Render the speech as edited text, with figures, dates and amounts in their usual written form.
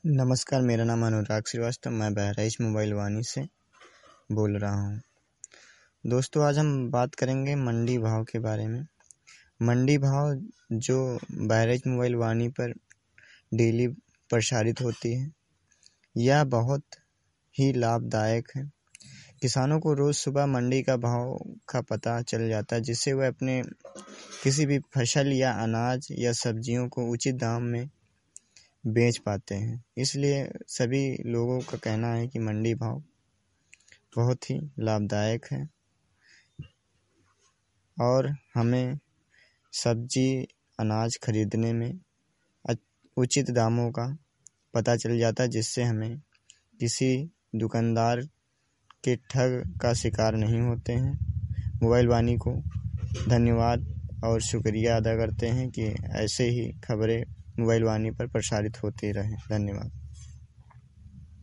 नमस्कार, मेरा नाम अनुराग श्रीवास्तव, मैं बहराइच मोबाइल वानी से बोल रहा हूँ। दोस्तों, आज हम बात करेंगे मंडी भाव के बारे में। मंडी भाव जो बहराइच मोबाइल वानी पर डेली प्रसारित होती है, यह बहुत ही लाभदायक है। किसानों को रोज़ सुबह मंडी का भाव का पता चल जाता है, जिससे वह अपने किसी भी फसल या अनाज या सब्जियों को उचित दाम में बेच पाते हैं। इसलिए सभी लोगों का कहना है कि मंडी भाव बहुत ही लाभदायक है और हमें सब्जी अनाज खरीदने में उचित दामों का पता चल जाता है, जिससे हमें किसी दुकानदार के ठग का शिकार नहीं होते हैं। मोबाइल वानी को धन्यवाद और शुक्रिया अदा करते हैं कि ऐसे ही खबरें मोबाइल वानी पर प्रसारित होती रहें। धन्यवाद।